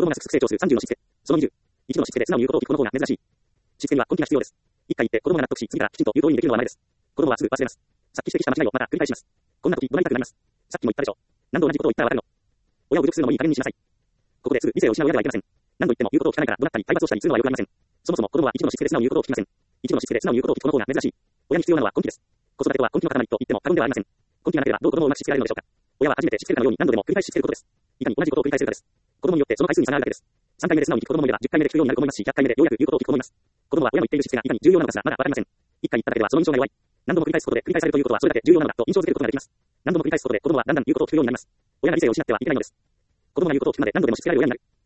供がすくすく成長する30のしつけ。その20。一度のしつけで素直に言うことを聞くこの方が珍しい。しつけには根気が必要です。一回言って子供が納得し、次からきちんと言う通りにできるのは稀です。子供はすぐ忘れます。さっき指摘した間違いをまた繰り返します。こんな時、怒鳴りたくなります。さっきも言ったでしょ。何度同じことを言ったらわかるの。親を侮辱するのもいい加減にしなさい。ここですぐ理性を失う親ではいけません。何度言っても言うことを聞かないから怒鳴ったり体罰をしたりするのは良くありません。そもそも子供は一度のしつけで素直に言うことを聞きません。一度のしつけで素直に言うことを聞くこの方が珍しい。親に必要なのは根気です。子育てとは根気の塊と言っても過言ではありません。根気がなければどう子供をうまくしつけられるのでしょうか。親は初めてしつけるかのように何度でも繰り返ししつけることです。いかに同じことを繰り返せるかです。子供によってその回数に差があるだけです。3回目で素直に聞く子供もいれば10回目で聞くようになる子もいますし、100回目でようやく言うことを聞く子もいます。子供は親の言っているしつけがいかに重要なのかすらまだわかりません。1回言っただけではその印象が弱い。何度も繰り返すことで繰り返されるということはそれだけ重要なのだと印象づけることができます。何度も繰り返すことで子供はだんだん言うことを聞くようになります。親が理性を失ってはいけないのです。子供が言うことを聞くまで何度でもしつけられる親になる。